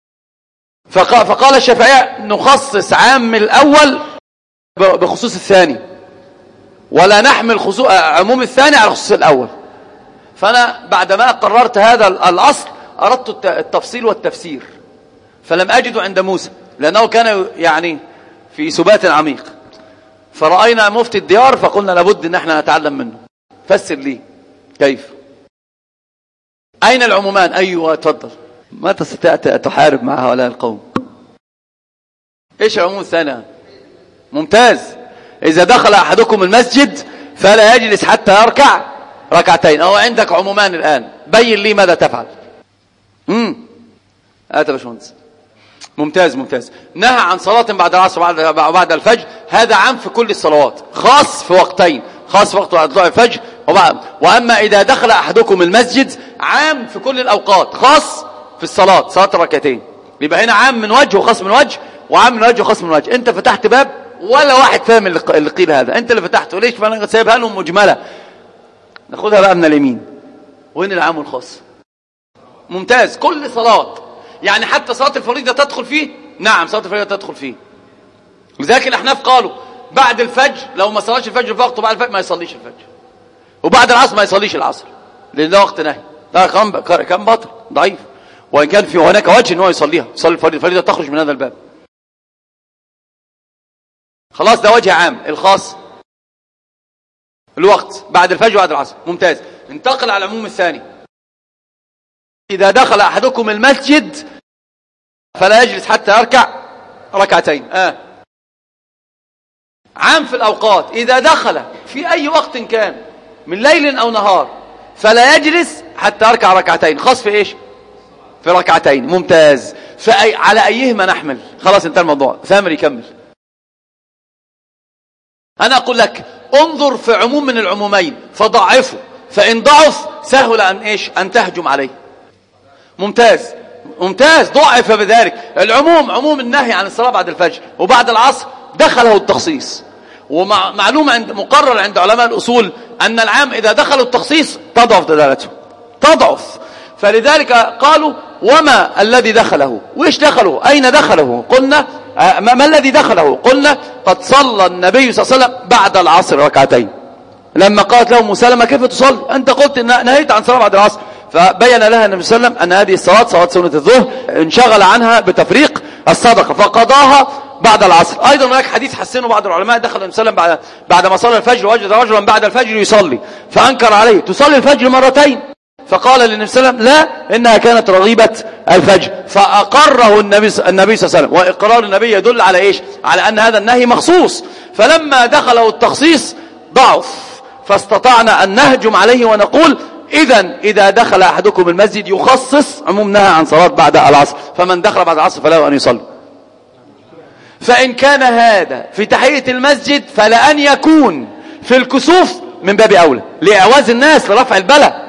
فقال الشافعية نخصص عام الأول بخصوص الثاني، ولا نحمل عموم الثاني على خصوص الأول. فأنا بعدما قررت هذا الأصل أردت التفصيل والتفسير، فلم أجده عند موسى لأنه كان يعني في سبات عميق، فرأينا مفتي الديار فقلنا لابد أن احنا نتعلم منه. فسر لي كيف، أين العمومان؟ أيوة تفضل. ما تستطيع تحارب مع هؤلاء القوم. إيش العموم الثاني؟ ممتاز. إذا دخل أحدكم المسجد فلا يجلس حتى يركع ركعتين. أو عندك عمومان الآن، بين لي ماذا تفعل. امم هات يا باشمهندس. ممتاز ممتاز. نهى عن صلاة بعد العصر وبعد الفجر، هذا عام في كل الصلوات، خاص في وقتين، خاص في وقت طلوع الفجر وبعد. وأما إذا دخل أحدكم المسجد عام في كل الأوقات، خاص في الصلاة، صلاة الركعتين. يبقى هنا عام من وجه وخاص من وجه، وعام من وجه وخاص من وجه. أنت فتحت باب ولا واحد فاهم اللي قيل هذا، أنت اللي فتحته. ليش؟ فأنا سايبها لهم مجملة. ناخدها بقى من اليمين. وين العام والخاص؟ ممتاز. كل صلاة، يعني حتى صلاة الفريضة تدخل فيه. نعم صلاة الفريضة تدخل فيه. لذلك الأحناف قالوا بعد الفجر لو ما صلاش الفجر في وقته، بعد الفجر ما يصليش الفجر، وبعد العصر ما يصليش العصر، لأن ده وقت نهي. ده كان باطل ضعيف، وإن كان في هناك وجه أنه يصليها، يصلي الفريضة، الفريضة تخرج من هذا الباب. خلاص ده وجه عام. الخاص الوقت بعد الفجر وبعد العصر. ممتاز. انتقل على العموم الثاني. إذا دخل أحدكم المسجد فلا يجلس حتى يركع ركعتين. آه عام في الأوقات، إذا دخل في أي وقت كان من ليل أو نهار فلا يجلس حتى يركع ركعتين. خاص في إيش؟ في ركعتين. ممتاز. فأي على أيهما نحمل؟ خلاص انتهى الموضوع. ثامر يكمل. أنا أقول لك انظر في عموم من العمومين فضعفه، فإن ضعف سهل أن إيش؟ أن تهجم عليه. ممتاز ممتاز. ضعف بذلك. العموم عموم النهي عن الصلاة بعد الفجر وبعد العصر دخله التخصيص، ومعلومة عند مقرر عند علماء الأصول أن العام إذا دخل التخصيص تضعف دلالته، تضعف. فلذلك قالوا وما الذي دخله؟ وإيش دخله؟ أين دخله؟ قلنا ما, ما الذي دخله؟ قلنا قد صلى النبي صلى الله عليه وسلم بعد العصر ركعتين. لما قالت له مسلمة كيف تصلي؟ أنت قلت إن نهيت عن صلاة بعد العصر، فبين لها النبي صلى الله عليه وسلم أن هذه الصلاة صلاة سنة الظهر انشغل عنها بتفريق الصدقة فقضاها بعد العصر. أيضا هناك حديث حسنه بعض العلماء، دخل النبي صلى الله عليه وسلم بعد, بعد ما صلى الفجر وجد رجلا بعد الفجر يصلي فأنكر عليه تصلي الفجر مرتين، فقال للنبي صلى الله عليه وسلم لا إنها كانت رغيبة الفجر، فأقره النبي النبي صلى الله عليه وسلم. وإقرار النبي يدل على إيش؟ على أن هذا النهي مخصوص. فلما دخله التخصيص ضعف، فاستطعنا أن نهجم عليه ونقول إذن إذا دخل أحدكم المسجد يخصص عموم نهى عن صلاة بعد العصر، فمن دخل بعد العصر فله أن يصلي. فإن كان هذا في تحية المسجد فلأن يكون في الكسوف من باب أولى لإعواز الناس لرفع البلاء.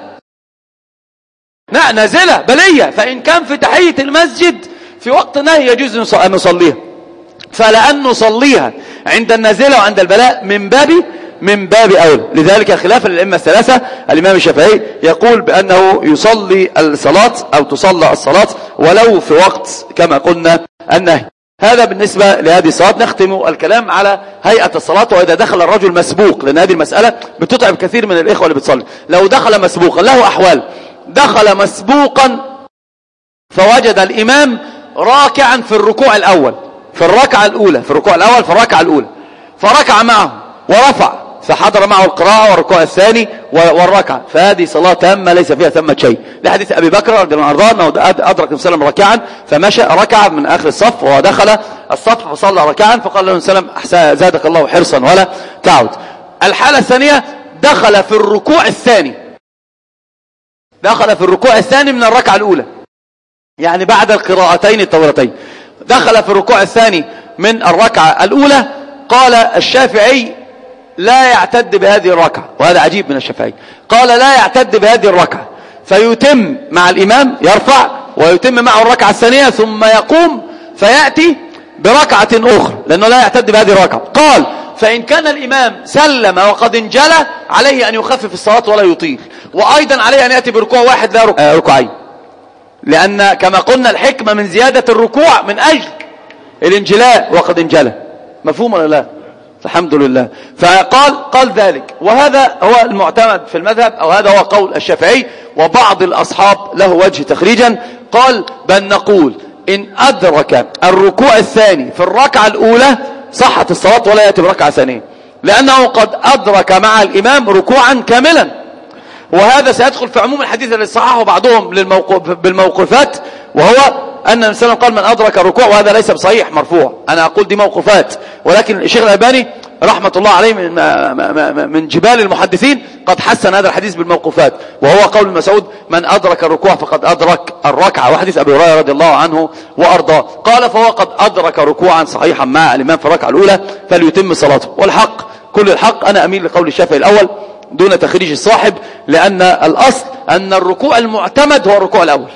لا نازلة بلية. فإن كان في تحية المسجد في وقت نهي يجوز أن نصليها، فلأن نصليها عند النازلة وعند البلاء من باب من باب أولى. لذلك خلافا للأئمة الثلاثة الإمام الشافعي يقول بأنه يصلي الصلاة أو تصلى الصلاة ولو في وقت كما قلنا النهي. هذا بالنسبة لهذه الصلاة. نختم الكلام على هيئة الصلاة وإذا دخل الرجل مسبوق، لأن هذه المسألة بتتعب كثير من الإخوة اللي بتصلي. لو دخل مسبوقا له أحوال. دخل مسبوقا فوجد الإمام راكعا في الركوع الأول في الركعة الأولى في الركوع الأول في الركعة الأولى فركع معه ورفع، فحضر معه القراءة والركوع الثاني والركعة، فهذه صلاة تامة ليس فيها ثمة شيء. لحديث أبي بكر رضي الله عنه أنه أدرك النبي صلى الله عليه وسلم ركعا فمشى ركع من آخر الصف ودخل الصف فصلى ركعا، فقال له النبي صلى الله عليه وسلم زادك الله حرصا ولا تعود. الحالة الثانية دخل في الركوع الثاني دخل في الركوع الثاني من الركعة الأولى، يعني بعد القراءتين الطويلتين دخل في الركوع الثاني من الركعة الأولى. قال الشافعي لا يعتد بهذه الركعة، وهذا عجيب من الشافعي، قال لا يعتد بهذه الركعة فيتم مع الإمام يرفع ويتم معه الركعة الثانية ثم يقوم فيأتي بركعة أخرى لأنه لا يعتد بهذه الركعة. قال فإن كان الإمام سلم وقد انجلى عليه أن يخفف الصلاة ولا يطيل، وأيضا عليه أن يأتي بركوع واحد لا ركوعين، لأن كما قلنا الحكمة من زيادة الركوع من أجل الانجلاء وقد انجلى. مفهوم ولا لا؟ الحمد لله. فقال قال ذلك، وهذا هو المعتمد في المذهب، أو هذا هو قول الشافعي وبعض الأصحاب له وجه تخريجا. قال بل نقول إن أدرك الركوع الثاني في الركعة الأولى صحت الصلاة ولا يأتي بركعة ثانية، لأنه قد أدرك مع الإمام ركوعا كاملا. وهذا سيدخل في عموم الحديث الذي صححه بعضهم للموقف بالموقفات، وهو أن النبي صلى الله عليه وسلم قال من أدرك الركوع، وهذا ليس بصحيح مرفوع، أنا أقول دي موقفات، ولكن الشيخ الألباني رحمة الله عليه من, من جبال المحدثين قد حسن هذا الحديث بالموقفات، وهو قول مسعود من أدرك الركوع فقد أدرك الركعة، وحديث أبي هريرة رضي الله عنه وأرضاه. قال فهو قد أدرك ركوعا صحيحا مع الإمام في الركعة الأولى فليتم صلاته. والحق كل الحق أنا أميل لقول الشافعي الأول دون تخريج الصاحب، لأن الأصل أن الركوع المعتمد هو الركوع الأول.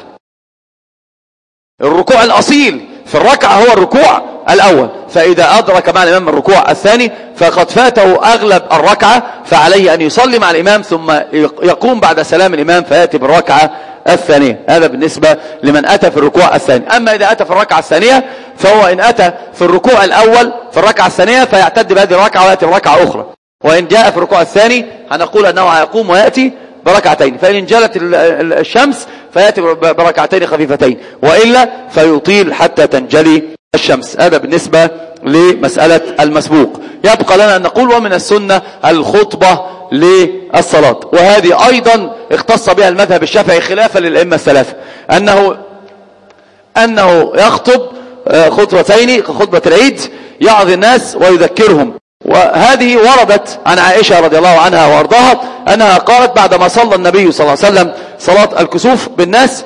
الركوع الأصيل في الركعة هو الركوع الأول، فإذا أدرك مع الإمام الركوع الثاني فقد فاته أغلب الركعة، فعليه أن يصلي مع الإمام ثم يقوم بعد سلام الإمام فيأتي بالركعة الثانية. هذا بالنسبة لمن أتى في الركوع الثاني. أما إذا أتى في الركعة الثانية فهو إن أتى في الركوع الأول في الركعة الثانية فيعتد بهذه الركعة ويأتي بركعة أخرى، وإن جاء في الركوع الثاني هنقول أنه هيقوم ويأتي بركعتين، فإن انجلت الشمس فيأتي بركعتين خفيفتين، وإلا فيطيل حتى تنجلي الشمس. هذا بالنسبة لمسألة المسبوق. يبقى لنا أن نقول ومن السنة الخطبة للصلاة، وهذه أيضا اختص بها المذهب الشافعي خلافا للأئمة الثلاثة، أنه أنه يخطب خطبتين كخطبة العيد، يعظ الناس ويذكرهم وهذه وردت عن عائشة رضي الله عنها وارضاها أنها قالت بعدما صلى النبي صلى الله عليه وسلم صلاة الكسوف بالناس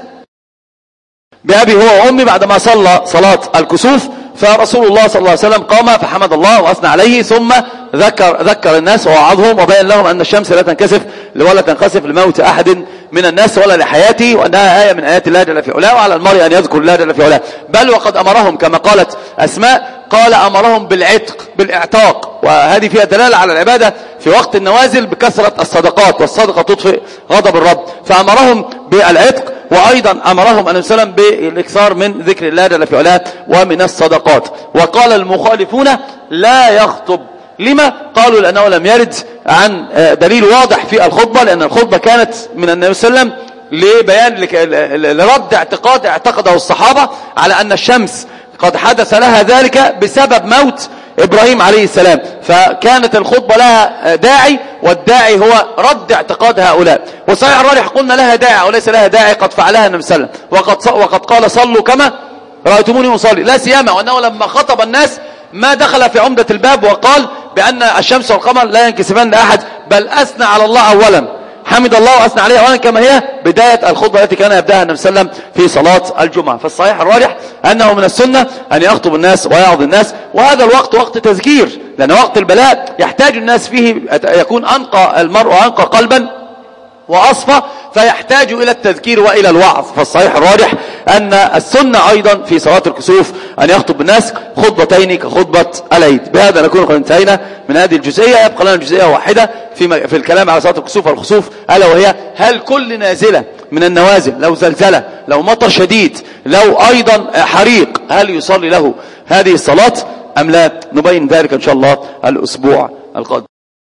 بأبي هو وأمي، بعدما صلى صلاة الكسوف فرسول الله صلى الله عليه وسلم قام فحمد الله وأثنى عليه، ثم ذكر ذكر الناس ووعظهم وبين لهم أن الشمس لا تنكسف ولا تنخسف لموت أحد من الناس ولا لحياته، وأنها آية من آيات الله جل في علاه، وعلى المرء أن يذكر الله جل في علاه. بل وقد أمرهم كما قالت أسماء، قال أمرهم بالعتق بالاعتاق، وهذه فيها دلالة على العبادة في وقت النوازل بكثرة الصدقات، والصدقة تطفئ غضب الرب، فأمرهم بالعتق، وأيضا أمرهم أن يسلم بالإكثار من ذكر الله جل في علاه ومن الصدقات. وقال المخالفون لا يخطب، لما؟ قالوا لأنه لم يرد عن دليل واضح في الخطبة، لأن الخطبة كانت من النبي صلى الله عليه وسلم لبيان لرد اعتقاد اعتقده الصحابة على أن الشمس قد حدث لها ذلك بسبب موت إبراهيم عليه السلام، فكانت الخطبة لها داعي، والداعي هو رد اعتقاد هؤلاء. وصحيح الراجح قلنا لها داعي وليس لها داعي، قد فعلها النبي صلى الله عليه وسلم، وقد, وقد قال صلوا كما رأيتموني أصلي، لا سيما وأنه لما خطب الناس ما دخل في عمدة الباب وقال بأن الشمس والقمر لا ينكسفان لأحد، بل أثنى على الله أولا، حمد الله وأثنى عليه أولا، كما هي بداية الخطبة التي كان يبدأها النبي صلى الله عليه وسلم في صلاة الجمعة. فالصحيح الراجح أنه من السنة أن يخطب الناس ويعظ الناس، وهذا الوقت وقت تذكير، لأن وقت البلاء يحتاج الناس فيه يكون أنقى المرء وأنقى قلبا وأصفى، فيحتاج إلى التذكير وإلى الوعظ. فالصحيح الراجح أن السنة أيضا في صلاة الكسوف أن يخطب الناس خطبتين كخطبة العيد. بهذا نكون قد انتهينا من هذه الجزئية. يبقى لنا جزئية واحدة في في الكلام على صلاة الكسوف والخسوف، ألا وهي هل كل نازلة من النوازل، لو زلزلة، لو مطر شديد، لو أيضا حريق، هل يصلي له هذه الصلاة أم لا؟ نبين ذلك إن شاء الله الأسبوع القادم.